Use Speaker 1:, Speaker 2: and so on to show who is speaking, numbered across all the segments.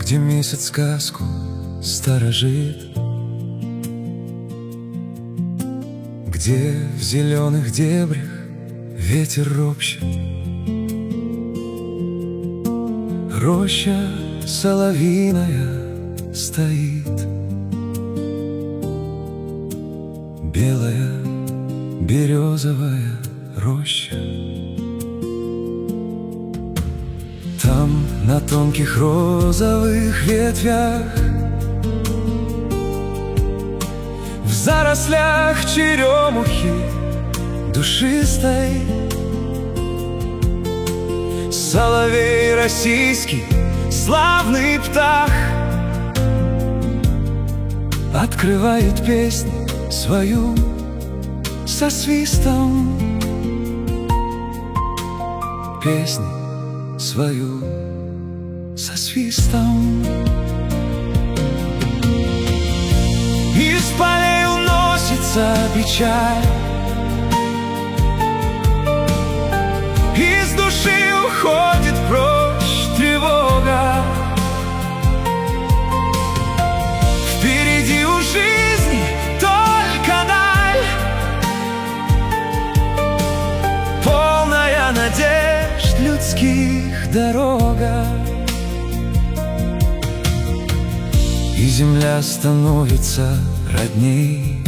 Speaker 1: где месяц сказку сторожит, где в зеленых дебрях ветер ропщет. Роща соловьиная стоит, белая березовая роща. Там на тонких розовых ветвях, в зарослях черемухи душистой, соловей российский, славный птах, открывает песнь свою со свистом, песнь свою со свистом. Из полей уносится печаль, из души уходит прочь тревога. Впереди у жизни только даль, полная надежд людских дорога. И земля становится родней,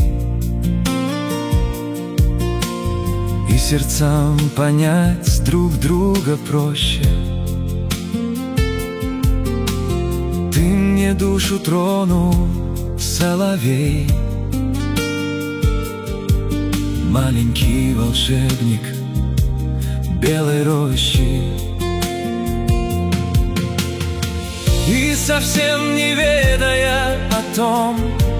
Speaker 1: и сердцам понять друг друга проще. Ты мне душу тронул, соловей, маленький волшебник белой рощи. И совсем не ведая о том,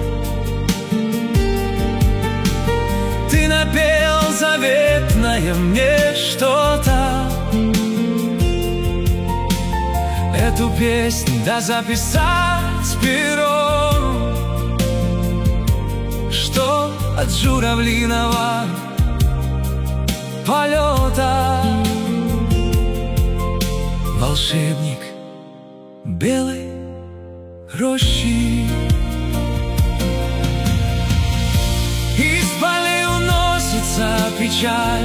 Speaker 1: ты напел заветное мне что-то. Эту песню да записать пером, что от журавлиного полета. Волшебник белой рощи. Из полей уносится печаль,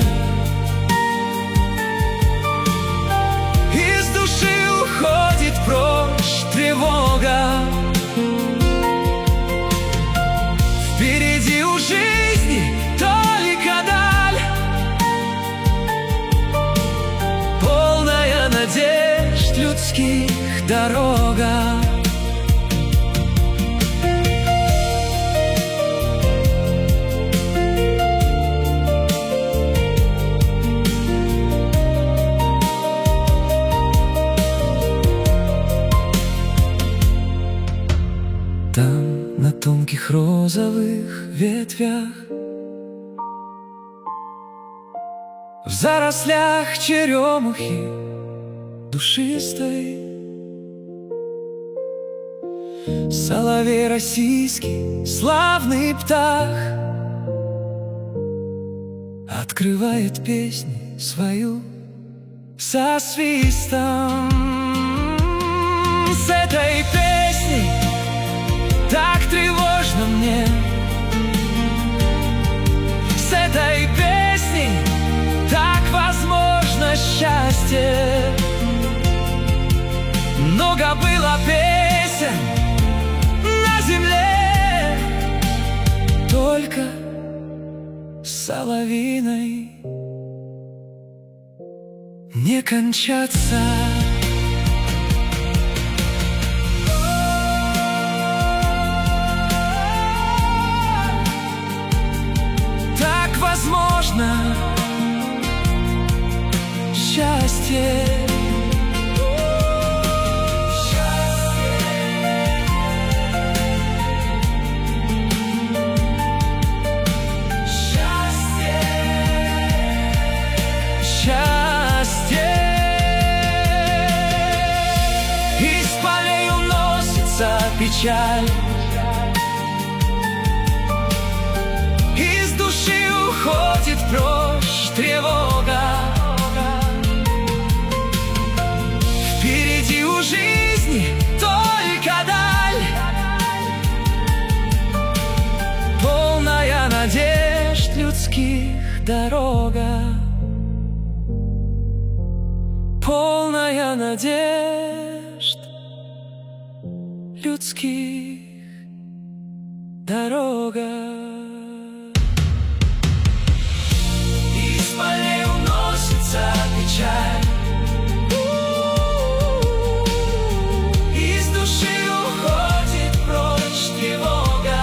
Speaker 1: из души уходит прочь тревога. Впереди у жизни только даль, полная надежд людских дорога. Там на тонких розовых ветвях, в зарослях черемухи душистой, соловей российский, славный птах, открывает песнь свою со свистом. С этой песней так тревожно мне, с этой песней так возможно счастье. Много было песен на земле, только соловьиной не кончаться. Так возможно счастье. Из полей уносится печаль, из души уходит прочь тревога. Впереди у жизни только надежд людских дорога. Из полей уносится печаль, из души уходит прочь тревога.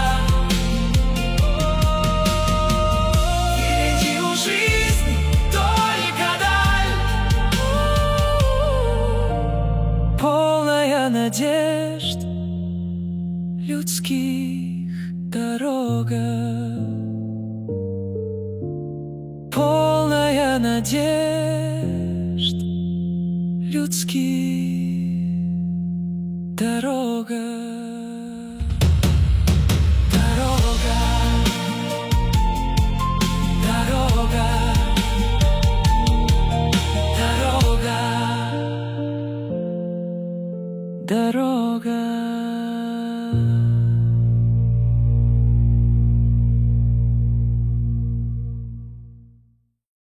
Speaker 1: Впереди у жизни только даль, полная надежд людских дорога. Полная надежд людских дорога. Дорога, дорога, дорога, дорога.